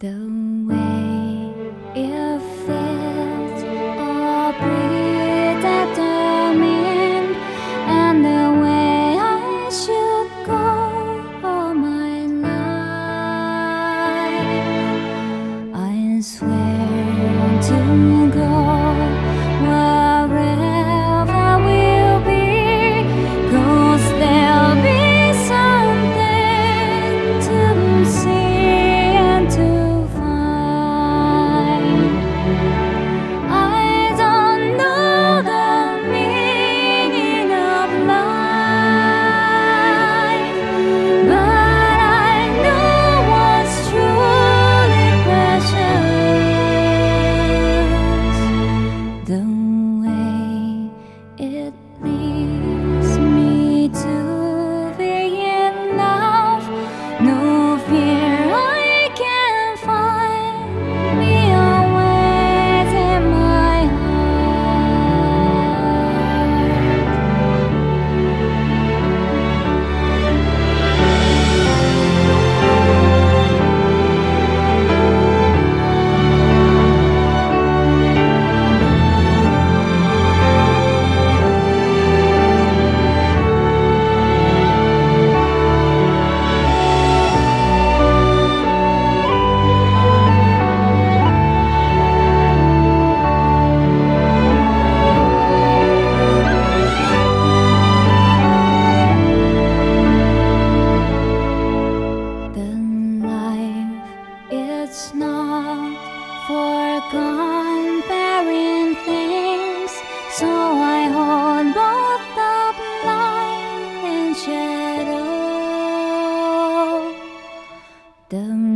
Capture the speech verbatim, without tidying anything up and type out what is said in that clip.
The way it feels, or breathe at the wind, and the way I should go all my life. I swear to go wherever we'll be, 'cause there'll be something to see. It leads me to be in love. No fear, I can find me always in my It's not for comparing things, so I hold both the light and shadow. The